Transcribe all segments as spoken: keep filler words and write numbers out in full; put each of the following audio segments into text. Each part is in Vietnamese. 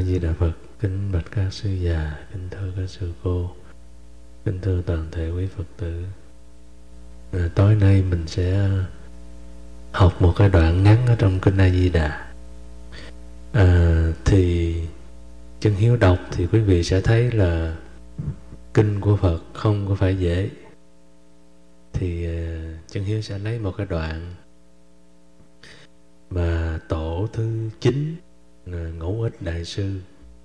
Di Đà Phật. Kính bạch các sư già, kính thưa các sư cô, kính thưa toàn thể quý Phật tử. à, Tối nay mình sẽ học một cái đoạn ngắn ở trong Kinh A Di Đà. à, Thì chân hiếu đọc thì quý vị sẽ thấy là kinh của Phật không có phải dễ. Thì à, chân hiếu sẽ lấy một cái đoạn mà tổ thứ chín Ngũ Ích Đại Sư,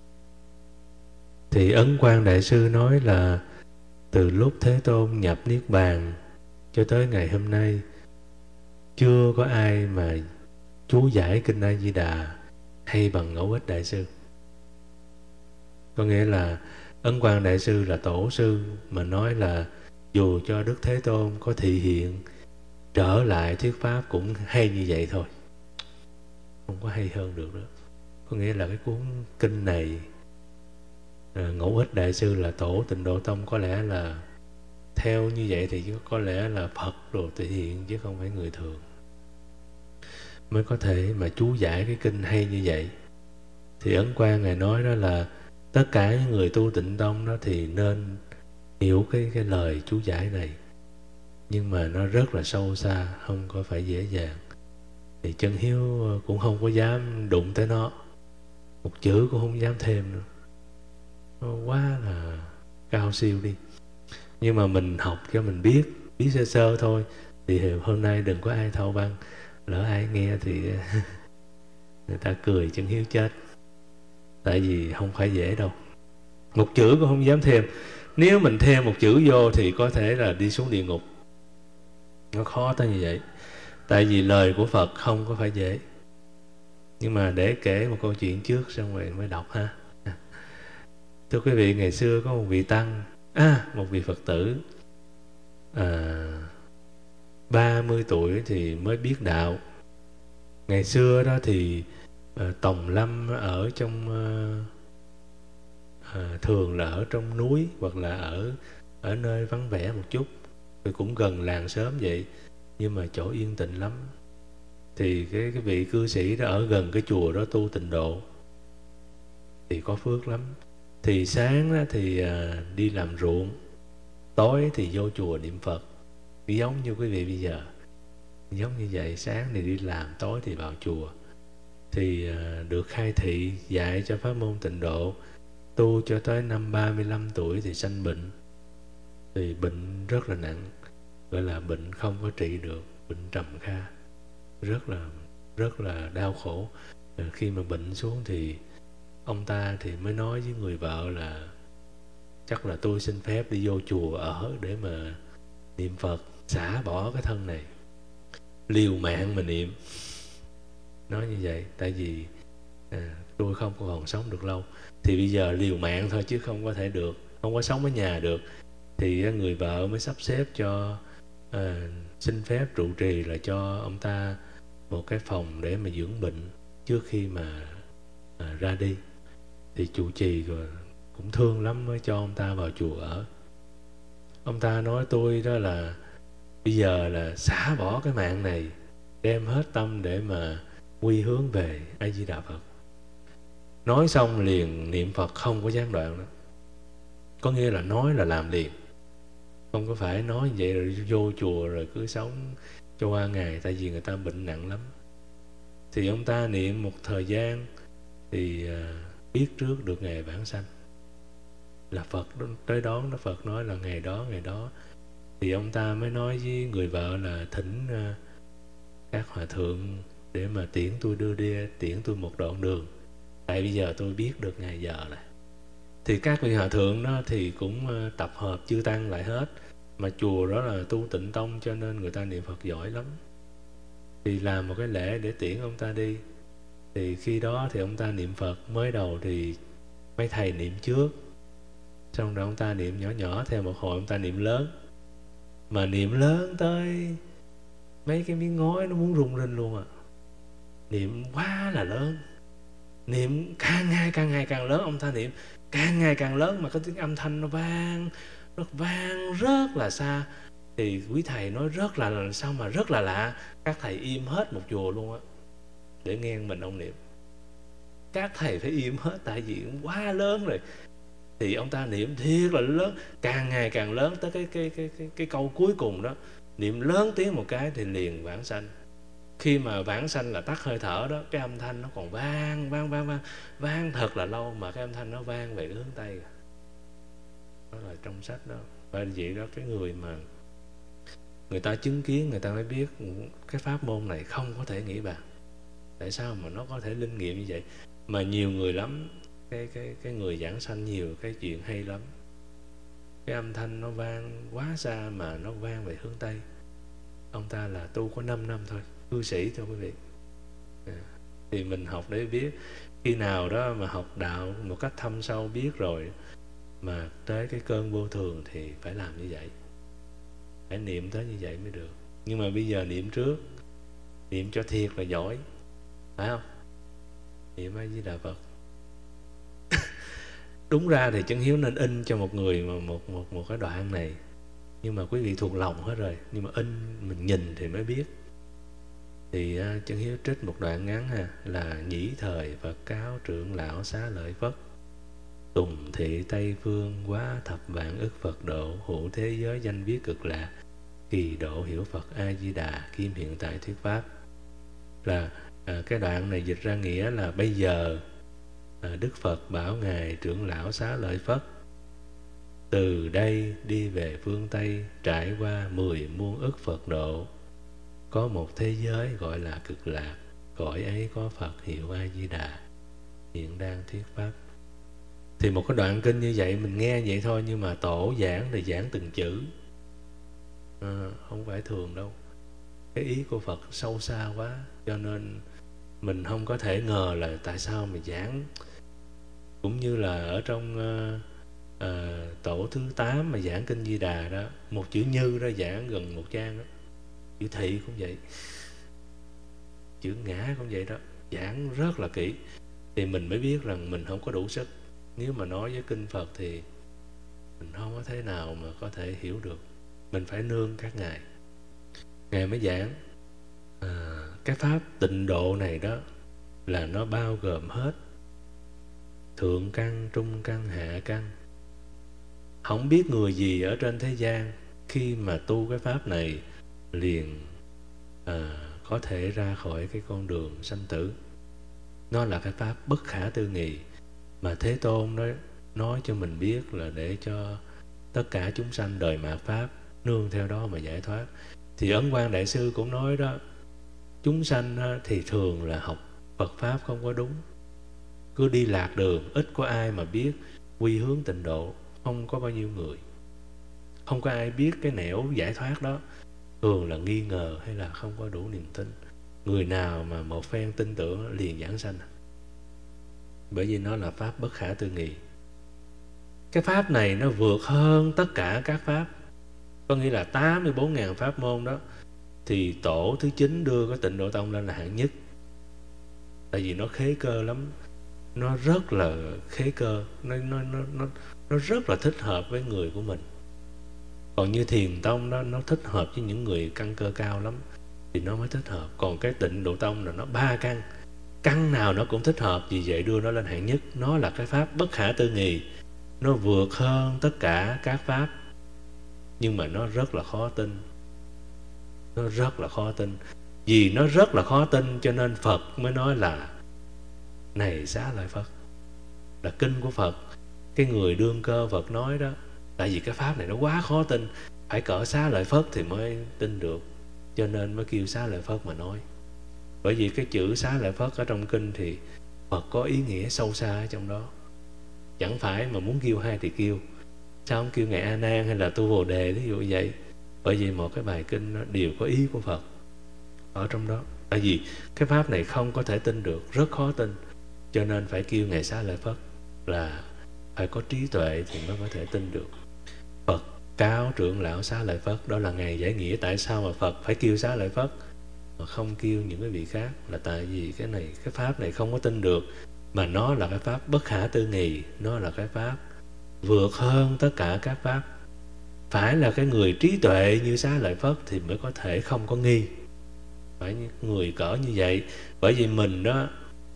thì Ấn Quang Đại Sư nói là từ lúc Thế Tôn nhập Niết Bàn cho tới ngày hôm nay, chưa có ai mà chú giải Kinh A Di Đà hay bằng Ngũ Ích Đại Sư. Có nghĩa là Ấn Quang Đại Sư là tổ sư mà nói là dù cho Đức Thế Tôn có thị hiện trở lại thuyết pháp cũng hay như vậy thôi, không có hay hơn được đó. Có nghĩa là cái cuốn kinh này, à, Ngũ Ích Đại Sư là tổ Tịnh Độ Tông, có lẽ là theo như vậy thì có lẽ là Phật đồ thể hiện, chứ không phải người thường mới có thể mà chú giải cái kinh hay như vậy. Thì Ấn Quang Ngài nói đó là tất cả những người tu Tịnh Tông đó thì nên hiểu cái, cái lời chú giải này, nhưng mà nó rất là sâu xa, không có phải dễ dàng. Thì chân hiếu cũng không có dám đụng tới nó, một chữ cũng không dám thêm nữa, nó quá là cao siêu đi. Nhưng mà mình học cho mình biết, biết sơ sơ thôi. Thì hôm nay đừng có ai thâu băng, lỡ ai nghe thì người ta cười chân hiếu chết. Tại vì không phải dễ đâu, một chữ cũng không dám thêm. Nếu mình thêm một chữ vô thì có thể là đi xuống địa ngục. Nó khó tới như vậy. Tại vì lời của Phật không có phải dễ. Nhưng mà để kể một câu chuyện trước xong rồi mới đọc ha. Thưa quý vị, ngày xưa có một vị tăng, à, một vị Phật tử, à, ba mươi tuổi thì mới biết đạo. Ngày xưa đó thì à, tòng lâm ở trong à, thường là ở trong núi hoặc là ở ở nơi vắng vẻ một chút, thì cũng gần làng xóm vậy, nhưng mà chỗ yên tĩnh lắm. Thì cái, cái vị cư sĩ đó ở gần cái chùa đó tu tịnh độ thì có phước lắm. Thì sáng đó thì à, đi làm ruộng, tối thì vô chùa niệm Phật, giống như quý vị bây giờ, giống như vậy. Sáng thì đi làm, tối thì vào chùa. Thì à, được khai thị dạy cho pháp môn tịnh độ, tu cho tới năm ba mươi lăm tuổi thì sanh bệnh. Thì bệnh rất là nặng, gọi là bệnh không có trị được, bệnh trầm kha, rất là rất là đau khổ. Rồi khi mà bệnh xuống thì ông ta thì mới nói với người vợ là chắc là tôi xin phép đi vô chùa ở để mà niệm Phật, xả bỏ cái thân này, liều mạng mà niệm. Nói như vậy tại vì à, tôi không còn sống được lâu. Thì bây giờ liều mạng thôi chứ không có thể được, không có sống ở nhà được. Thì người vợ mới sắp xếp cho à, xin phép trụ trì là cho ông ta một cái phòng để mà dưỡng bệnh trước khi mà à, ra đi. Thì trụ trì rồi cũng thương lắm mới cho ông ta vào chùa ở. Ông ta nói tôi đó là bây giờ là xả bỏ cái mạng này, đem hết tâm để mà quy hướng về A Di Đà Phật. Nói xong liền niệm Phật không có gián đoạn đó. Có nghĩa là nói là làm liền, không có phải nói vậy rồi vô chùa rồi cứ sống cho qua ngày. Tại vì người ta bệnh nặng lắm. Thì ông ta niệm một thời gian thì à, biết trước được ngày vãng sanh, là Phật tới đón đó. Phật nói là ngày đó ngày đó. Thì ông ta mới nói với người vợ là thỉnh uh, các hòa thượng để mà tiễn tôi đưa đi, tiễn tôi một đoạn đường, tại bây giờ tôi biết được ngày giờ này. Thì các vị hòa thượng đó thì cũng uh, tập hợp chư tăng lại hết. Mà chùa đó là tu Tịnh Tông cho nên người ta niệm Phật giỏi lắm. Thì làm một cái lễ để tiễn ông ta đi. Thì khi đó thì ông ta niệm Phật, mới đầu thì mấy thầy niệm trước, xong rồi ông ta niệm nhỏ nhỏ, theo một hồi ông ta niệm lớn. Mà niệm lớn tới mấy cái miếng ngói nó muốn rung lên luôn à. Niệm quá là lớn, niệm càng ngày càng ngày càng lớn. Ông ta niệm càng ngày càng lớn mà cái tiếng âm thanh nó vang, nó vang rất là xa. Thì quý thầy nói rất là sao mà rất là lạ. Các thầy im hết một chùa luôn á để nghe mình ông niệm. các thầy phải im hết, tại vì quá lớn rồi. Thì ông ta niệm thiệt là lớn, càng ngày càng lớn, tới cái cái cái cái, cái câu cuối cùng đó, niệm lớn tiếng một cái thì liền vãng sanh. Khi mà vãng sanh là tắt hơi thở đó, cái âm thanh nó còn vang vang vang vang vang thật là lâu, mà cái âm thanh nó vang về cái hướng Tây. Đó là trong sách đó. Và vậy đó, cái người mà người ta chứng kiến, người ta mới biết cái pháp môn này không có thể nghĩ bàn. Tại sao mà nó có thể linh nghiệm như vậy? Mà nhiều người lắm, cái cái cái người giảng sanh nhiều cái chuyện hay lắm. Cái âm thanh nó vang quá xa mà nó vang về hướng Tây. Ông ta là tu có năm năm thôi, cư sĩ thôi quý vị. À, thì mình học để biết. Khi nào đó mà học đạo một cách thâm sâu biết rồi, mà tới cái cơn vô thường thì phải làm như vậy, phải niệm tới như vậy mới được. Nhưng mà bây giờ niệm trước, niệm cho thiệt là giỏi, phải không? Niệm A Di Đà Phật. Đúng ra thì Chân Hiếu nên in cho một người mà một một một cái đoạn này, nhưng mà quý vị thuộc lòng hết rồi, nhưng mà in mình nhìn thì mới biết. Thì uh, Chân Hiếu trích một đoạn ngắn ha, là nhĩ thời Phật cáo trưởng lão xá lợi Phất, tùng thị Tây phương quá thập vạn ức Phật độ, hữu thế giới danh viết cực lạc, kỳ độ hiểu Phật A Di Đà, kim hiện tại thuyết pháp. Là à, cái đoạn này dịch ra nghĩa là bây giờ à, Đức Phật bảo ngài trưởng lão xá lợi Phất từ đây đi về phương Tây, trải qua mười muôn ức Phật độ, có một thế giới gọi là cực lạc, cõi ấy có Phật hiệu A Di Đà, hiện đang thuyết pháp. Thì một cái đoạn kinh như vậy mình nghe vậy thôi, nhưng mà tổ giảng thì giảng từng chữ, à, không phải thường đâu. Cái ý của Phật sâu xa quá, cho nên mình không có thể ngờ là tại sao mà giảng. Cũng như là ở trong uh, uh, tổ thứ tám mà giảng kinh Di Đà đó, một chữ như đó giảng gần một trang đó. Chữ thị cũng vậy, chữ ngã cũng vậy đó, giảng rất là kỹ. Thì mình mới biết rằng mình không có đủ sức. Nếu mà nói với kinh Phật thì mình không có thế nào mà có thể hiểu được. Mình phải nương các ngài. Ngài mới giảng à, cái pháp tịnh độ này đó là nó bao gồm hết thượng căn, trung căn, hạ căn. Không biết người gì ở trên thế gian khi mà tu cái pháp này liền à, có thể ra khỏi cái con đường sanh tử. Nó là cái pháp bất khả tư nghị, mà Thế Tôn nói, nói cho mình biết là để cho tất cả chúng sanh đời mạt pháp nương theo đó mà giải thoát. Thì Ấn Quang Đại Sư cũng nói đó, chúng sanh thì thường là học Phật Pháp không có đúng, cứ đi lạc đường, ít có ai mà biết quy hướng tịnh độ, không có bao nhiêu người. Không có ai biết cái nẻo giải thoát đó, thường là nghi ngờ hay là không có đủ niềm tin. Người nào mà một phen tin tưởng liền giảng sanh, bởi vì nó là pháp bất khả tư nghị. Cái pháp này nó vượt hơn tất cả các pháp, có nghĩa là tám mươi bốn nghìn pháp môn đó, thì tổ thứ chín đưa cái Tịnh Độ Tông lên là hạng nhất. Tại vì nó khế cơ lắm, nó rất là khế cơ, nó, nó, nó, nó, nó rất là thích hợp với người của mình. Còn như Thiền Tông đó, nó thích hợp với những người căn cơ cao lắm thì nó mới thích hợp. Còn cái Tịnh Độ Tông là nó ba căn, căn nào nó cũng thích hợp, vì vậy đưa nó lên hạng nhất. Nó là cái pháp bất khả tư nghị, nó vượt hơn tất cả các pháp, nhưng mà nó rất là khó tin. Nó rất là khó tin. Vì nó rất là khó tin cho nên Phật mới nói là này Xá Lợi Phất, là kinh của Phật. Cái người đương cơ Phật nói đó, tại vì cái pháp này nó quá khó tin, phải cỡ Xá Lợi Phất thì mới tin được, cho nên mới kêu Xá Lợi Phất mà nói. Bởi vì cái chữ Xá Lợi Phất ở trong kinh thì Phật có ý nghĩa sâu xa ở trong đó. Chẳng phải mà muốn kêu hai thì kêu, sao không kêu Ngài A Nan hay là Tu Bồ Đề ví dụ vậy. Bởi vì một cái bài kinh nó đều có ý của Phật ở trong đó. Tại vì cái pháp này không có thể tin được, rất khó tin, cho nên phải kêu Ngài Xá Lợi Phất, là phải có trí tuệ thì mới có thể tin được. Phật cáo trưởng lão Xá Lợi Phất, đó là Ngài giải nghĩa tại sao mà Phật phải kêu Xá Lợi Phất mà không kêu những cái vị khác. Là tại vì cái này, cái pháp này không có tin được, mà nó là cái pháp bất khả tư nghị, nó là cái pháp vượt hơn tất cả các pháp. Phải là cái người trí tuệ như Xá Lợi Phất thì mới có thể không có nghi, phải người cỡ như vậy. Bởi vì mình đó,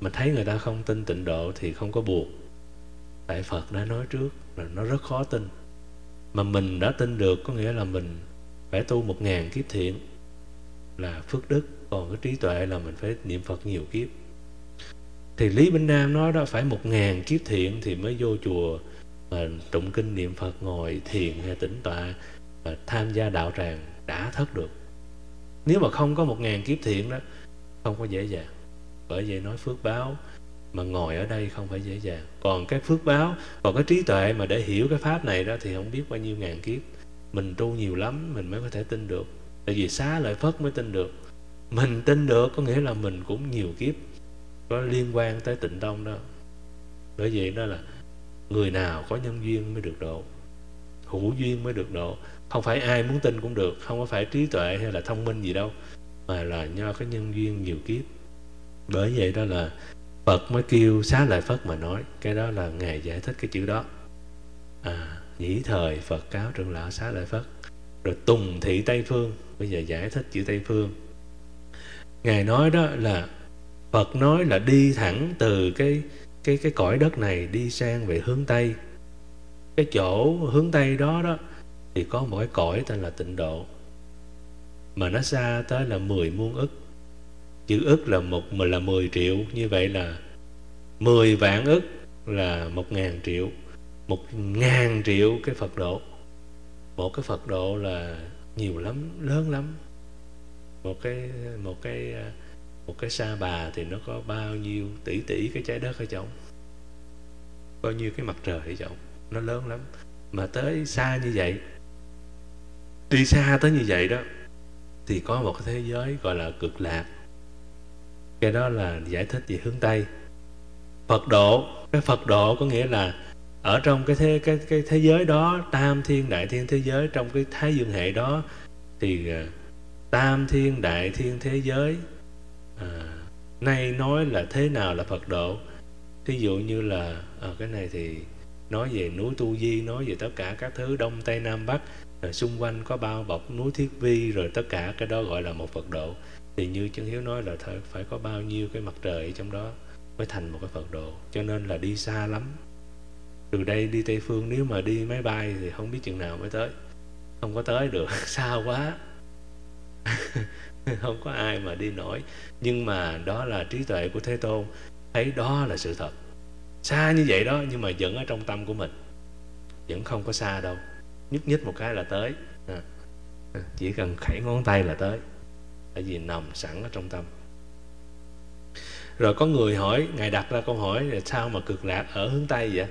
Mình thấy người ta không tin tịnh độ thì không có buộc, tại Phật đã nói trước là nó rất khó tin. Mà mình đã tin được có nghĩa là mình phải tu một ngàn kiếp thiện là phước đức, còn cái trí tuệ là mình phải niệm Phật nhiều kiếp. Thì Lý Bỉnh Nam nói đó, phải một ngàn kiếp thiện thì mới vô chùa mà tụng kinh niệm Phật, ngồi thiền hay tĩnh tọa và tham gia đạo tràng đã thất được. Nếu mà không có một ngàn kiếp thiện đó, không có dễ dàng. Bởi vậy nói phước báo mà ngồi ở đây không phải dễ dàng. Còn cái phước báo, còn cái trí tuệ mà để hiểu cái pháp này đó thì không biết bao nhiêu ngàn kiếp. Mình tu nhiều lắm mình mới có thể tin được. Tại vì Xá Lợi Phất mới tin được. Mình tin được có nghĩa là mình cũng nhiều kiếp có liên quan tới Tịnh Tông đó. Bởi vậy đó là người nào có nhân duyên mới được độ, hữu duyên mới được độ. Không phải ai muốn tin cũng được, không có phải trí tuệ hay là thông minh gì đâu, mà là do cái nhân duyên nhiều kiếp. Bởi vậy đó là Phật mới kêu Xá Lợi Phất mà nói. Cái đó là Ngài giải thích cái chữ đó. À, nhĩ thời Phật cáo trưởng lão Xá Lợi Phất. Rồi Tùng thị Tây Phương, bây giờ giải thích chữ Tây Phương. Ngài nói đó là Phật nói là đi thẳng từ cái cái cái cõi đất này đi sang về hướng Tây. Cái chỗ hướng Tây đó đó thì có một cái cõi tên là Tịnh Độ, mà nó xa tới là mười muôn ức. Chữ ức là một là mười triệu, như vậy là mười vạn ức là một ngàn triệu. Một ngàn triệu cái Phật độ. Một cái Phật độ là nhiều lắm, lớn lắm. Một cái một cái một cái Sa Bà thì nó có bao nhiêu tỷ tỷ cái trái đất ở trong, bao nhiêu cái mặt trời ở trong, nó lớn lắm. Mà tới xa như vậy, đi xa tới như vậy đó, thì có một cái thế giới gọi là Cực Lạc. Cái đó là giải thích về hướng Tây. Phật độ, cái Phật độ có nghĩa là ở trong cái thế, cái, cái thế giới đó, tam thiên đại thiên thế giới, trong cái Thái Dương hệ đó, thì tam thiên đại thiên thế giới à, nay nói là thế nào là Phật độ. Thí dụ như là à, cái này thì nói về núi Tu Di, nói về tất cả các thứ Đông Tây Nam Bắc, rồi xung quanh có bao bọc núi Thiết Vi, rồi tất cả cái đó gọi là một Phật độ. Thì như Chân Hiếu nói là phải có bao nhiêu cái mặt trời ở trong đó mới thành một cái Phật độ. Cho nên là đi xa lắm. Từ đây đi Tây Phương nếu mà đi máy bay thì không biết chừng nào mới tới. Không có tới được, xa quá. Không có ai mà đi nổi. Nhưng mà đó là trí tuệ của Thế Tôn, thấy đó là sự thật. Xa như vậy đó, nhưng mà vẫn ở trong tâm của mình, vẫn không có xa đâu. Nhúc nhích một cái là tới à, chỉ cần khẩy ngón tay là tới, tại vì nằm sẵn ở trong tâm. Rồi có người hỏi, Ngài đặt ra câu hỏi là sao mà Cực Lạc ở hướng Tây vậy?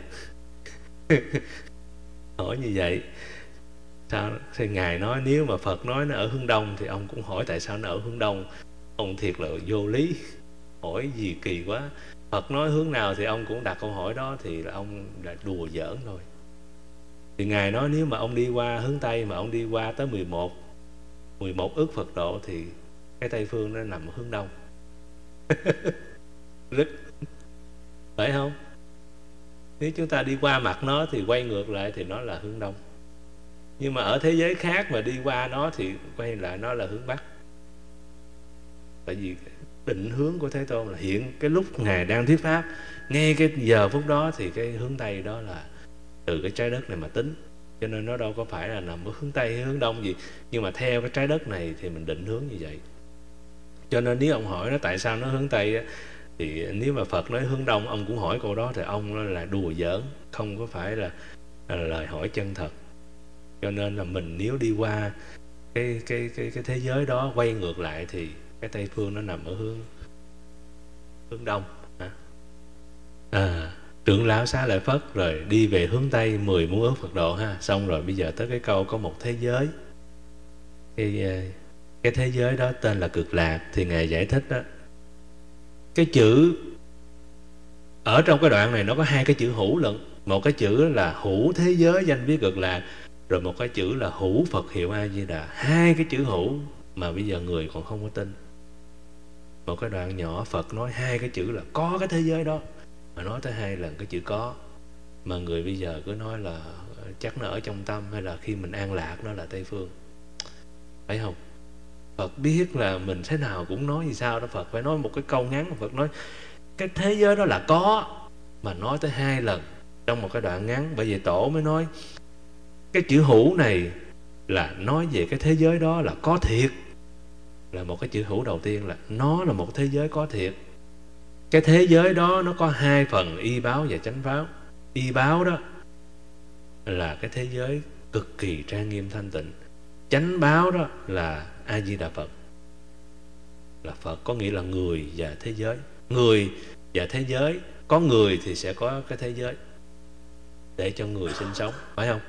Hỏi như vậy sao? Thì Ngài nói nếu mà Phật nói nó ở hướng Đông thì ông cũng hỏi tại sao nó ở hướng Đông. Ông thiệt là vô lý, hỏi gì kỳ quá. Phật nói hướng nào thì ông cũng đặt câu hỏi đó, thì là ông là đùa giỡn thôi. Thì Ngài nói nếu mà ông đi qua hướng Tây mà ông đi qua tới mười một mười một ức Phật độ thì cái Tây Phương nó nằm ở hướng Đông. Rất phải không? Nếu chúng ta đi qua mặt nó thì quay ngược lại thì nó là hướng Đông. Nhưng mà ở thế giới khác mà đi qua nó thì quay lại nó là hướng Bắc. Tại vì định hướng của Thế Tôn là hiện cái lúc Ngài đang thuyết pháp, ngay cái giờ phút đó thì cái hướng Tây đó là từ cái trái đất này mà tính. Cho nên nó đâu có phải là nằm ở hướng Tây hay hướng Đông gì. Nhưng mà theo cái trái đất này thì mình định hướng như vậy. Cho nên nếu ông hỏi nó tại sao nó hướng Tây á, thì nếu mà Phật nói hướng Đông, ông cũng hỏi câu đó thì ông là đùa giỡn, không có phải là, là lời hỏi chân thật. Cho nên là mình nếu đi qua cái, cái, cái, cái thế giới đó quay ngược lại thì cái Tây Phương nó nằm ở hướng hướng Đông. À, à, trưởng lão Xá Lợi Phất rồi đi về hướng Tây mười muôn ức Phật độ ha. Xong rồi bây giờ tới cái câu có một thế giới. Cái, cái thế giới đó tên là Cực Lạc. Thì Ngài giải thích đó, cái chữ ở trong cái đoạn này nó có hai cái chữ hữu lận. Một cái chữ là hữu thế giới danh viết Cực Lạc, rồi một cái chữ là hữu Phật hiệu A Di Đà. Hai cái chữ hữu mà bây giờ người còn không có tin. Một cái đoạn nhỏ Phật nói hai cái chữ là có cái thế giới đó, mà nói tới hai lần cái chữ có. Mà người bây giờ cứ nói là chắc nó ở trong tâm, hay là khi mình an lạc nó là Tây Phương. Phải không? Phật biết là mình thế nào cũng nói gì sao đó. Phật phải nói một cái câu ngắn. Phật nói cái thế giới đó là có, mà nói tới hai lần trong một cái đoạn ngắn. Bởi vậy Tổ mới nói cái chữ hữu này là nói về cái thế giới đó là có thiệt, là một cái chữ hữu đầu tiên, là nó là một thế giới có thiệt. Cái thế giới đó nó có hai phần, y báo và chánh báo. Y báo đó là cái thế giới cực kỳ trang nghiêm thanh tịnh. Chánh báo đó là A Di Đà Phật, là Phật, có nghĩa là người và thế giới. Người và thế giới, có người thì sẽ có cái thế giới để cho người sinh sống, phải không?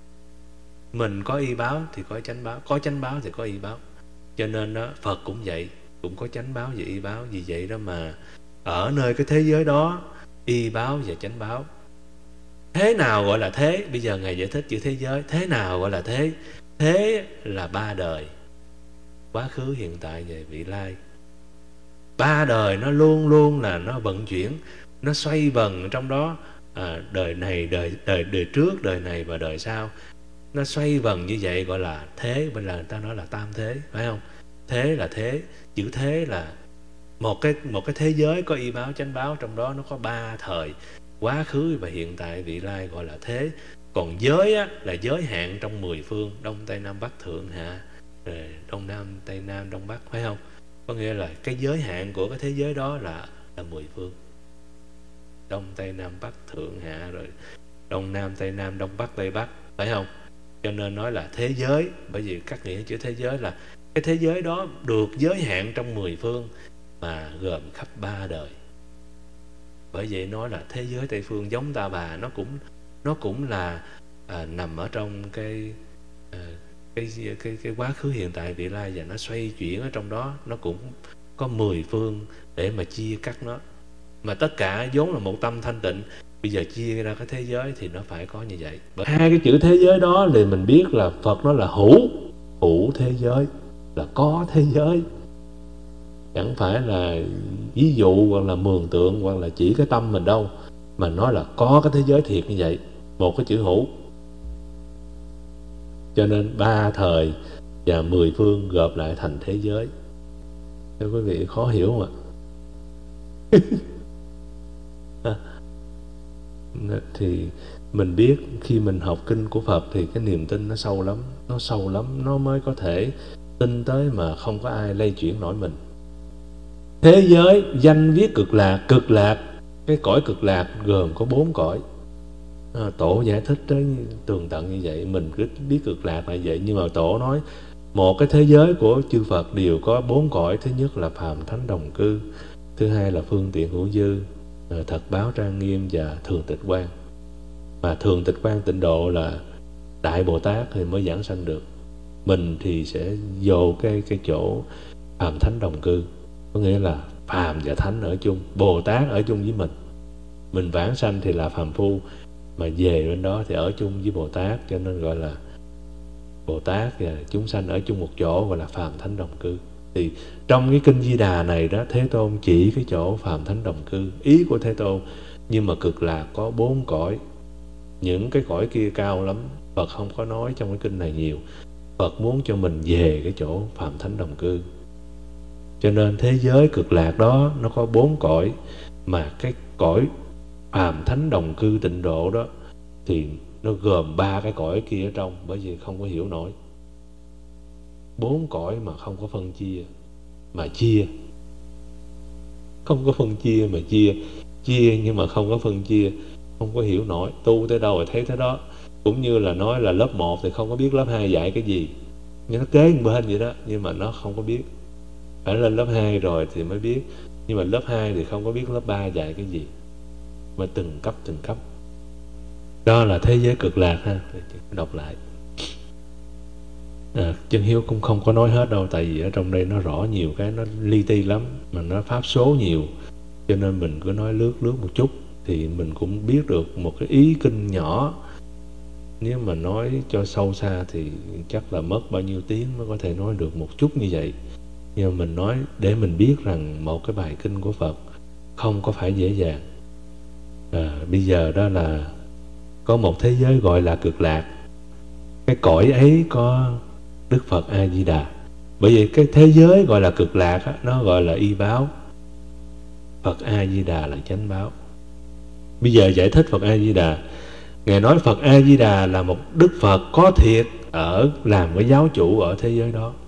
Mình có y báo thì có chánh báo, có chánh báo thì có y báo. Cho nên đó, Phật cũng vậy, cũng có chánh báo và y báo. Vì vậy đó mà ở nơi cái thế giới đó, y báo và chánh báo. Thế nào gọi là thế? Bây giờ Ngài giải thích chữ thế giới. Thế nào gọi là thế? Thế là ba đời, quá khứ, hiện tại và vị lai. Ba đời nó luôn luôn là nó vận chuyển, nó xoay vần trong đó. à, Đời này, đời, đời đời trước, đời này và đời sau. Nó xoay vần như vậy gọi là thế. Bên là người ta nói là tam thế, phải không? Thế là thế. Chữ thế là một cái, một cái thế giới có y báo chánh báo. Trong đó nó có ba thời, quá khứ và hiện tại vị lai, gọi là thế. Còn giới á, là giới hạn trong mười phương, đông tây nam bắc thượng hạ, rồi đông nam tây nam đông bắc, phải không? Có nghĩa là cái giới hạn của cái thế giới đó là là mười phương, đông tây nam bắc thượng hạ, rồi đông nam tây nam đông bắc tây bắc, phải không? Cho nên nói là thế giới, bởi vì các nghĩa chữ thế giới là cái thế giới đó được giới hạn trong mười phương mà gồm khắp ba đời. Bởi vậy nói là thế giới Tây phương giống Ta Bà, nó cũng nó cũng là à, nằm ở trong cái, à, cái cái cái quá khứ hiện tại vị lai, và nó xoay chuyển ở trong đó. Nó cũng có mười phương để mà chia cắt nó, mà tất cả vốn là một tâm thanh tịnh. Bây giờ chia ra cái thế giới thì nó phải có như vậy. Bởi hai cái chữ thế giới đó thì mình biết là Phật nó là hữu, hữu thế giới, là có thế giới, chẳng phải là ví dụ hoặc là mường tượng hoặc là chỉ cái tâm mình đâu, mà nói là có cái thế giới thiệt như vậy, một cái chữ hữu. Cho nên ba thời và mười phương gộp lại thành thế giới. Thưa quý vị, khó hiểu không ạ? Thì mình biết khi mình học kinh của Phật thì cái niềm tin nó sâu lắm, nó sâu lắm, nó mới có thể tin tới mà không có ai lay chuyển nổi mình. Thế giới danh viết cực lạc, cực lạc, cái cõi cực lạc gồm có bốn cõi. à, Tổ giải thích tới tường tận như vậy, mình cứ biết cực lạc là vậy. Nhưng mà Tổ nói một cái thế giới của chư Phật đều có bốn cõi. Thứ nhất là phàm thánh đồng cư, thứ hai là phương tiện hữu dư, thật báo trang nghiêm và thường tịch quan. Mà thường tịch quan tịnh độ là Đại Bồ Tát thì mới giảng sanh được. Mình thì sẽ vô cái, cái chỗ phàm thánh đồng cư, có nghĩa là phàm và thánh ở chung, Bồ Tát ở chung với mình. Mình vãng sanh thì là phàm phu, mà về bên đó thì ở chung với Bồ Tát, cho nên gọi là Bồ Tát và chúng sanh ở chung một chỗ, gọi là phàm thánh đồng cư. Thì trong cái kinh Di Đà này đó, Thế Tôn chỉ cái chỗ phàm thánh đồng cư, ý của Thế Tôn. Nhưng mà cực lạc có bốn cõi, những cái cõi kia cao lắm, Phật không có nói trong cái kinh này nhiều. Phật muốn cho mình về cái chỗ phàm thánh đồng cư. Cho nên thế giới cực lạc đó nó có bốn cõi, mà cái cõi phàm thánh đồng cư tịnh độ đó thì nó gồm ba cái cõi kia ở trong. Bởi vì không có hiểu nổi, bốn cõi mà không có phân chia, mà chia, không có phân chia mà chia, chia nhưng mà không có phân chia, không có hiểu nổi. Tu tới đâu rồi thấy tới đó. Cũng như là nói là lớp một thì không có biết lớp hai dạy cái gì, nhưng nó kế một bên vậy đó, nhưng mà nó không có biết. Phải lên lớp hai rồi thì mới biết, nhưng mà lớp hai thì không có biết lớp ba dạy cái gì, mà từng cấp từng cấp. Đó là thế giới cực lạc ha. Đọc lại. à, Chân Hiếu cũng không có nói hết đâu, tại vì ở trong đây nó rõ nhiều cái, nó li ti lắm, mà nó pháp số nhiều, cho nên mình cứ nói lướt lướt một chút thì mình cũng biết được một cái ý kinh nhỏ. Nếu mà nói cho sâu xa thì chắc là mất bao nhiêu tiếng mới có thể nói được một chút như vậy. Nhưng mà mình nói để mình biết rằng một cái bài kinh của Phật không có phải dễ dàng. à, Bây giờ đó là có một thế giới gọi là cực lạc. Cái cõi ấy có Đức Phật A-di-đà. Bởi vậy cái thế giới gọi là cực lạc á, nó gọi là y báo. Phật A Di Đà là chánh báo. Bây giờ giải thích Phật A Di Đà. Ngài nói Phật A Di Đà là một Đức Phật có thiệt ở làm cái giáo chủ ở thế giới đó,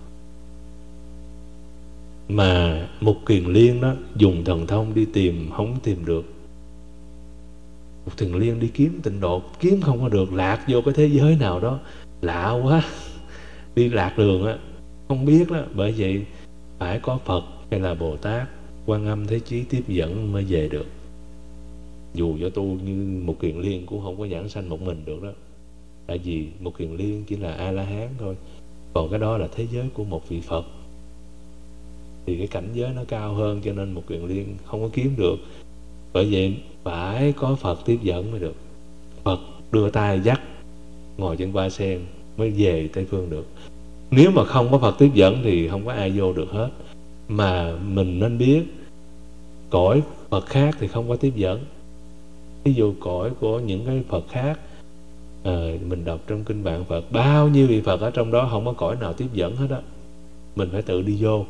mà Mục Kiền Liên đó dùng thần thông đi tìm không tìm được. Mục Kiền Liên đi kiếm tịnh độ, kiếm không có được, lạc vô cái thế giới nào đó lạ quá, đi lạc đường á, không biết đó. Bởi vậy phải có Phật hay là Bồ Tát, Quan Âm Thế Chí tiếp dẫn mới về được. Dù cho tu như Mục Kiền Liên cũng không có giảng sanh một mình được đó. Tại vì Mục Kiền Liên chỉ là A-la-hán thôi, còn cái đó là thế giới của một vị Phật, thì cái cảnh giới nó cao hơn, cho nên Mục Kiền Liên không có kiếm được. Bởi vậy phải có Phật tiếp dẫn mới được. Phật đưa tay dắt ngồi trên hoa sen mới về Tây Phương được. Nếu mà không có Phật tiếp dẫn thì không có ai vô được hết. Mà mình nên biết cõi Phật khác thì không có tiếp dẫn. Ví dụ cõi của những cái Phật khác, à, mình đọc trong kinh Vạn Phật, bao nhiêu vị Phật ở trong đó không có cõi nào tiếp dẫn hết á. Mình phải tự đi vô.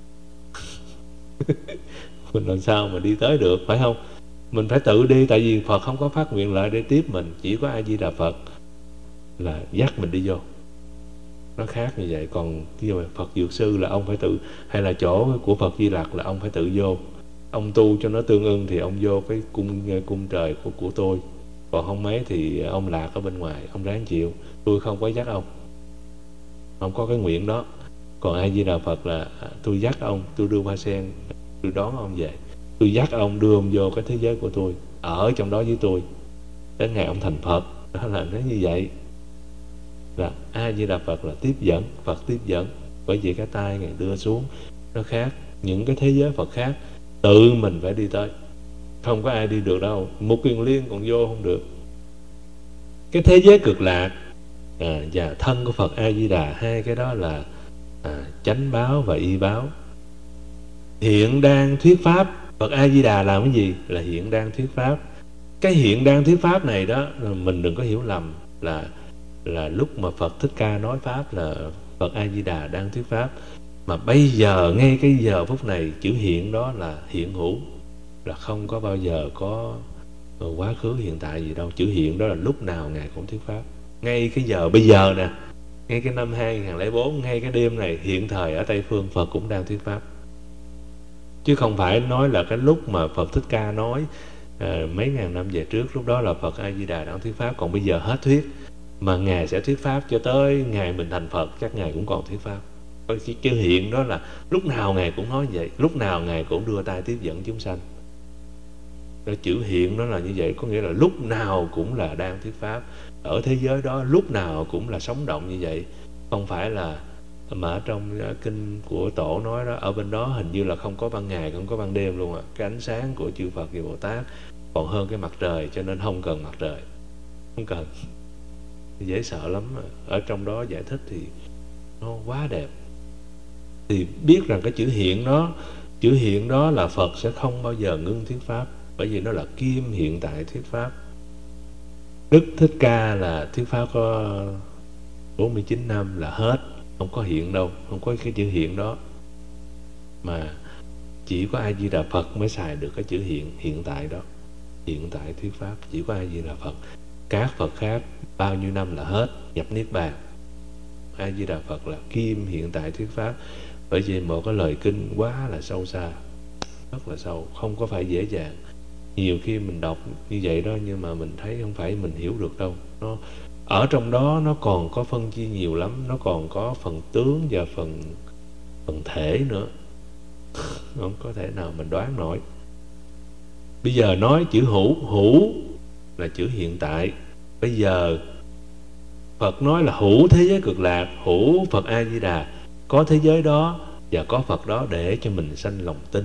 Mình làm sao mà đi tới được, phải không? Mình phải tự đi, tại vì Phật không có phát nguyện lại để tiếp mình. Chỉ có A Di Đà Phật là dắt mình đi vô. Nó khác như vậy. Còn ví dụ Phật Dược Sư là ông phải tự, hay là chỗ của Phật Di Lặc là ông phải tự vô. Ông tu cho nó tương ưng thì ông vô cái cung cung trời của, của tôi. Còn không mấy thì ông lạc ở bên ngoài, ông ráng chịu. Tôi không có dắt ông, không có cái nguyện đó. Còn A Di Đà Phật là tôi dắt ông, tôi đưa hoa sen, tôi đón ông về, tôi dắt ông, đưa ông vô cái thế giới của tôi, ở trong đó với tôi đến ngày ông thành Phật. Đó là nó như vậy. Là A Di Đà Phật là tiếp dẫn, Phật tiếp dẫn. Bởi vì cái tay Ngài đưa xuống nó khác. Những cái thế giới Phật khác tự mình phải đi tới, không có ai đi được đâu. Một Kiền Liên còn vô không được. Cái thế giới Cực Lạc à, và thân của Phật A Di Đà, hai cái đó là à, chánh báo và y báo. Hiện đang thuyết pháp. Phật A Di Đà làm cái gì? Là hiện đang thuyết pháp. Cái hiện đang thuyết pháp này đó, mình đừng có hiểu lầm là là lúc mà Phật Thích Ca nói pháp là Phật A Di Đà đang thuyết pháp. Mà bây giờ, ngay cái giờ phút này, chữ hiện đó là hiện hữu, là không có bao giờ có quá khứ hiện tại gì đâu. Chữ hiện đó là lúc nào Ngài cũng thuyết pháp. Ngay cái giờ bây giờ nè, ngay cái năm hai không không bốn, ngay cái đêm này, hiện thời ở Tây Phương Phật cũng đang thuyết pháp. Chứ không phải nói là cái lúc mà Phật Thích Ca nói à, mấy ngàn năm về trước, lúc đó là Phật A Di Đà đang thuyết pháp, còn bây giờ hết thuyết. Mà Ngài sẽ thuyết pháp cho tới ngày mình thành Phật, chắc Ngài cũng còn thuyết pháp. Cái chữ hiện đó là lúc nào Ngài cũng nói vậy, lúc nào Ngài cũng đưa tay tiếp dẫn chúng sanh. Cái chữ hiện đó là như vậy, có nghĩa là lúc nào cũng là đang thuyết pháp. Ở thế giới đó lúc nào cũng là sống động như vậy. Không phải là mà ở trong kinh của Tổ nói đó, ở bên đó hình như là không có ban ngày, không có ban đêm luôn ạ. Cái ánh sáng của chư Phật và Bồ Tát còn hơn cái mặt trời, cho nên không cần mặt trời, không cần. Dễ sợ lắm. Ở trong đó giải thích thì nó quá đẹp. Thì biết rằng cái chữ hiện đó, chữ hiện đó là Phật sẽ không bao giờ ngưng thuyết pháp, bởi vì nó là kim hiện tại thuyết pháp. Đức Thích Ca là thuyết pháp có bốn mươi chín năm là hết, không có hiện đâu, không có cái chữ hiện đó. Mà chỉ có A Di Đà Phật mới xài được cái chữ hiện, hiện tại đó. Hiện tại thuyết pháp chỉ có A Di Đà Phật. Các Phật khác bao nhiêu năm là hết, nhập niết bàn. A Di Đà Phật là kim hiện tại thuyết pháp. Bởi vì một cái lời kinh quá là sâu xa, rất là sâu, không có phải dễ dàng. Nhiều khi mình đọc như vậy đó, nhưng mà mình thấy không phải mình hiểu được đâu. Nó ở trong đó nó còn có phân chia nhiều lắm, nó còn có phần tướng và phần phần thể nữa. Không có thể nào mình đoán nổi. Bây giờ nói chữ hữu, hữu là chữ hiện tại. Bây giờ Phật nói là hữu thế giới Cực Lạc, hữu Phật A Di Đà, có thế giới đó và có Phật đó để cho mình sanh lòng tin.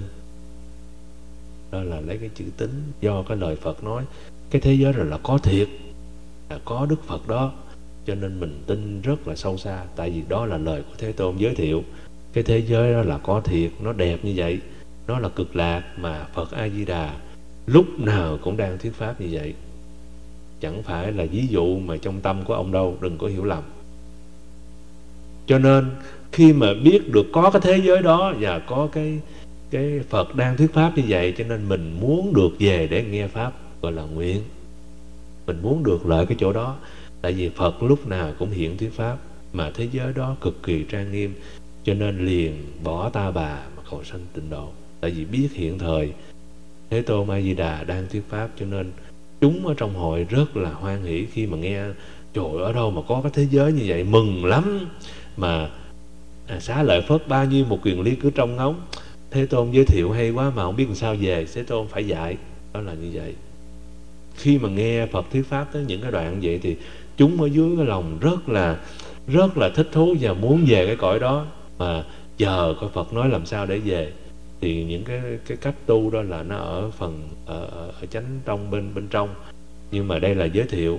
Đó là lấy cái chữ tính, do cái lời Phật nói cái thế giới rồi là có thiệt, là có Đức Phật đó, cho nên mình tin rất là sâu xa. Tại vì đó là lời của Thế Tôn giới thiệu. Cái thế giới đó là có thiệt, nó đẹp như vậy, nó là Cực Lạc, mà Phật A Di Đà lúc nào cũng đang thuyết pháp như vậy. Chẳng phải là ví dụ mà trong tâm của ông đâu, đừng có hiểu lầm. Cho nên khi mà biết được có cái thế giới đó và có cái cái Phật đang thuyết pháp như vậy, cho nên mình muốn được về để nghe pháp, gọi là nguyện. Mình muốn được lợi cái chỗ đó. Tại vì Phật lúc nào cũng hiện thuyết pháp, mà thế giới đó cực kỳ trang nghiêm, cho nên liền bỏ ta bà mà cầu sanh tịnh độ. Tại vì biết hiện thời Thế Tôn A Di Đà đang thuyết pháp, cho nên chúng ở trong hội rất là hoan hỷ khi mà nghe. Trời, ở đâu mà có cái thế giới như vậy, mừng lắm. Mà à, Xá Lợi Phất bao nhiêu một quyền lý cứ trong ngóng, Thế Tôn giới thiệu hay quá mà không biết làm sao về, Thế Tôn phải dạy. Đó là như vậy. Khi mà nghe Phật thuyết pháp tới những cái đoạn vậy thì chúng ở dưới cái lòng rất là rất là thích thú và muốn về cái cõi đó, mà chờ coi Phật nói làm sao để về. Thì những cái cái cách tu đó là nó ở phần ở, ở, ở chánh trong bên bên trong, nhưng mà đây là giới thiệu.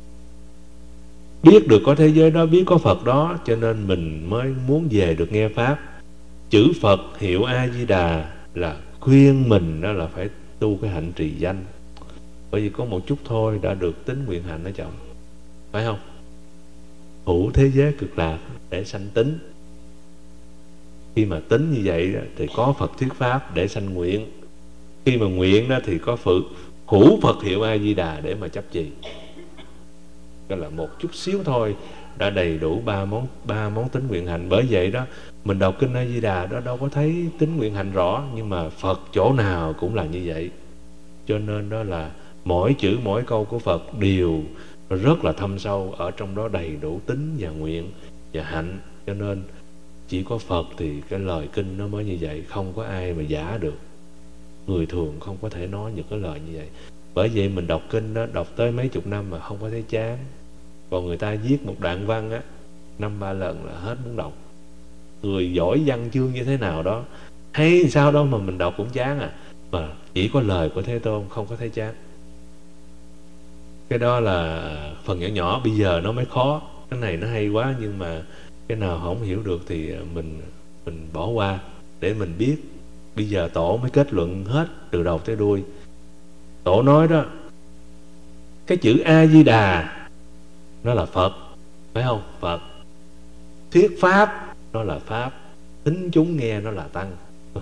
Biết được có thế giới đó, biết có Phật đó, cho nên mình mới muốn về được nghe pháp. Chữ Phật hiệu A Di Đà là khuyên mình đó là phải tu cái hạnh trì danh. Bởi vì có một chút thôi đã được tính nguyện hạnh đó chồng, phải không? Hữu thế giới cực lạc để sanh tính. Khi mà tính như vậy thì có Phật thuyết pháp để sanh nguyện. Khi mà nguyện đó thì có Phật hữu Phật hiệu A Di Đà để mà chấp trì. Đó là một chút xíu thôi đã đầy đủ ba món ba món tính nguyện hành. Bởi vậy đó, mình đọc kinh A Di Đà đó đâu có thấy tính nguyện hành rõ, nhưng mà Phật chỗ nào cũng là như vậy. Cho nên đó là mỗi chữ mỗi câu của Phật đều rất là thâm sâu, ở trong đó đầy đủ tính và nguyện và hạnh. Cho nên chỉ có Phật thì cái lời kinh nó mới như vậy, không có ai mà giả được. Người thường không có thể nói những cái lời như vậy. Bởi vậy mình đọc kinh đó, đọc tới mấy chục năm mà không có thấy chán. Còn người ta viết một đoạn văn á, năm ba lần là hết muốn đọc. Người giỏi văn chương như thế nào đó, hay sao đó mà mình đọc cũng chán à. Mà chỉ có lời của Thế Tôn không có thấy chán. Cái đó là phần nhỏ nhỏ, bây giờ nó mới khó. Cái này nó hay quá, nhưng mà cái nào không hiểu được thì mình mình bỏ qua để mình biết. Bây giờ Tổ mới kết luận hết từ đầu tới đuôi. Tổ nói đó, cái chữ A Di Đà nó là Phật, phải không? Phật. Thuyết pháp nó là pháp, tính chúng nghe nó là tăng.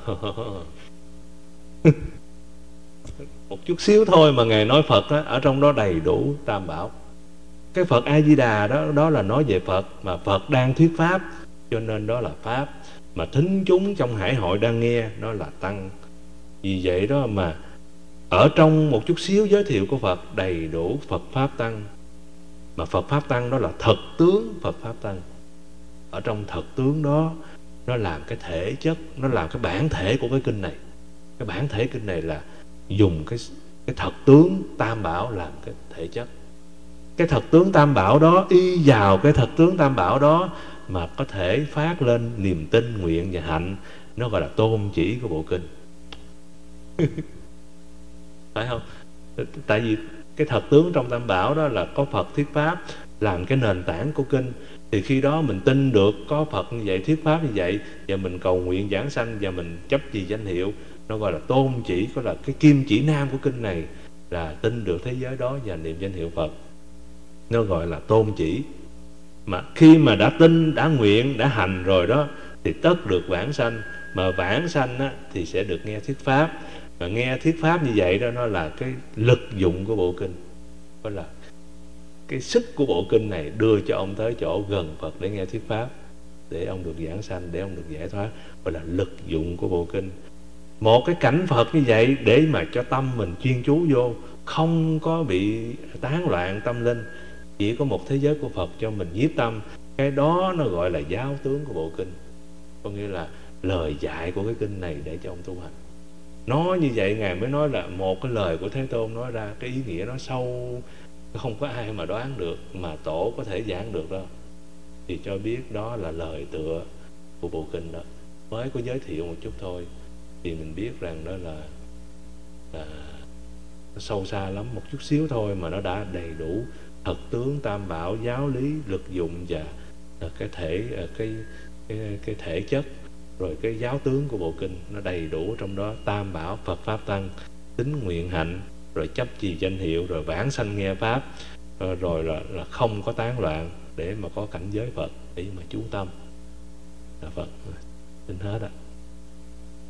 Một chút xíu thôi mà Ngài nói Phật đó, ở trong đó đầy đủ tam bảo. Cái Phật A Di Đà đó, đó là nói về Phật, mà Phật đang thuyết pháp, cho nên đó là pháp. Mà thính chúng trong hải hội đang nghe, nó là tăng. Vì vậy đó mà ở trong một chút xíu giới thiệu của Phật đầy đủ Phật Pháp Tăng. Mà Phật Pháp Tăng đó là thật tướng Phật Pháp Tăng. Ở trong thật tướng đó, nó làm cái thể chất, nó làm cái bản thể của cái kinh này. Cái bản thể kinh này là dùng cái, cái thật tướng tam bảo làm cái thể chất. Cái thật tướng tam bảo đó, y vào cái thật tướng tam bảo đó mà có thể phát lên niềm tin, nguyện và hạnh. Nó gọi là tôn chỉ của bộ kinh. Phải không? Tại vì cái thật tướng trong tam bảo đó là có Phật thuyết pháp làm cái nền tảng của kinh. Thì khi đó mình tin được có Phật như vậy, thuyết pháp như vậy, và mình cầu nguyện giảng sanh và mình chấp trì danh hiệu, nó gọi là tôn chỉ, có là cái kim chỉ nam của kinh này là tin được thế giới đó và niệm danh hiệu Phật. Nó gọi là tôn chỉ. Mà khi mà đã tin, đã nguyện, đã hành rồi đó thì tất được vãng sanh. Mà vãng sanh á, thì sẽ được nghe thuyết pháp. Mà nghe thuyết pháp như vậy đó, nó là cái lực dụng của bộ kinh. Đó là cái sức của bộ kinh này đưa cho ông tới chỗ gần Phật để nghe thuyết pháp, để ông được giảng sanh, để ông được giải thoát. Gọi là lực dụng của bộ kinh. Một cái cảnh Phật như vậy để mà cho tâm mình chuyên chú vô, không có bị tán loạn tâm linh, chỉ có một thế giới của Phật cho mình nhiếp tâm. Cái đó nó gọi là giáo tướng của bộ kinh. Có nghĩa là lời dạy của cái kinh này để cho ông tu hành. Nói như vậy Ngài mới nói là một cái lời của Thế Tôn nói ra, cái ý nghĩa nó sâu, không có ai mà đoán được, mà Tổ có thể giảng được đâu. Thì cho biết đó là lời tựa của bộ kinh đó. Mới có giới thiệu một chút thôi thì mình biết rằng đó là, là nó sâu xa lắm. Một chút xíu thôi mà nó đã đầy đủ thật tướng tam bảo, giáo lý, lực dụng và cái thể cái, cái, cái thể chất, rồi cái giáo tướng của bộ kinh nó đầy đủ trong đó. Tam bảo, Phật Pháp Tăng, tính nguyện hạnh, rồi chấp trì danh hiệu, rồi vãng sanh nghe pháp, rồi là, là không có tán loạn để mà có cảnh giới Phật, để mà chú tâm là Phật. Tin hết ạ.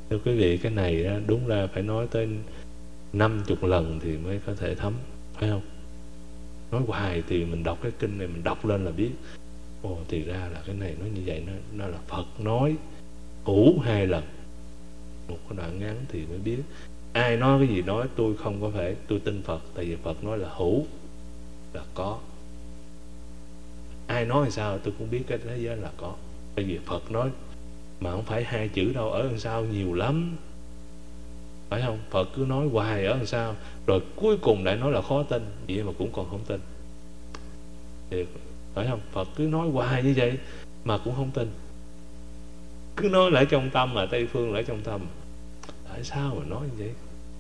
Thưa quý vị, cái này á, đúng ra phải nói tới năm chục lần thì mới có thể thấm, phải không? Nói hoài thì mình đọc cái kinh này, mình đọc lên là biết, ồ thì ra là cái này nó như vậy, nó, nó là Phật nói hữu hai lần. Một cái đoạn ngắn thì mới biết. Ai nói cái gì nói, tôi không có phải, tôi tin Phật, tại vì Phật nói là hữu, là có. Ai nói thì sao tôi cũng biết cái thế giới là có, tại vì Phật nói. Mà không phải hai chữ đâu, ở đằng sau nhiều lắm, phải không? Phật cứ nói hoài ở đằng sau, rồi cuối cùng lại nói là khó tin, vậy mà cũng còn không tin, thì phải không? Phật cứ nói hoài như vậy mà cũng không tin, cứ nói lại trong tâm, mà Tây phương lại trong tâm, tại sao mà nói như vậy?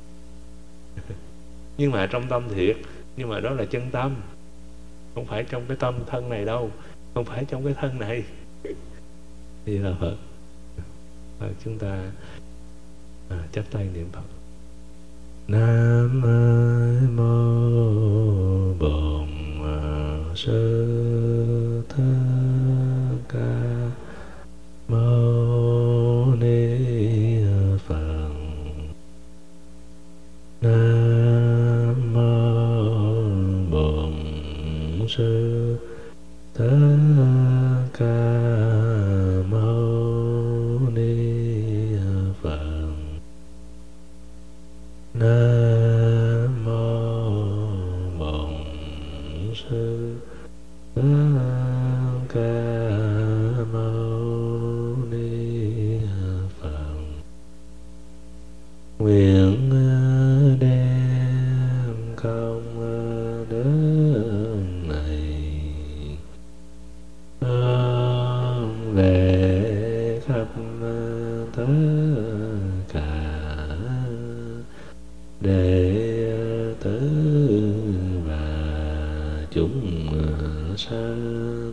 Nhưng mà trong tâm thiệt, nhưng mà đó là chân tâm, không phải trong cái tâm thân này đâu, không phải trong cái thân này. Vậy là Phật. Và chúng ta à, chắp tay niệm Phật. Nam mô Bổn Sư Thích Ca Mâu Ni Phật. Nam mô Bổn Sư Thích Ca Mâu Ni Phật. Nam mô Bổn Sư Thích Ca Mâu Ni Phật. Nguyện đem công đức này hướng về khắp tất cả đệ tử và chúng sanh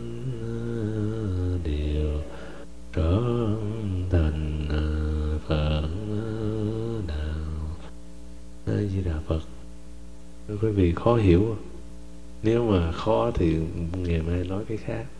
đều trở thành Phật đạo. A Di Đà Phật. Quý vị khó hiểu, nếu mà khó thì ngày mai nói cái khác.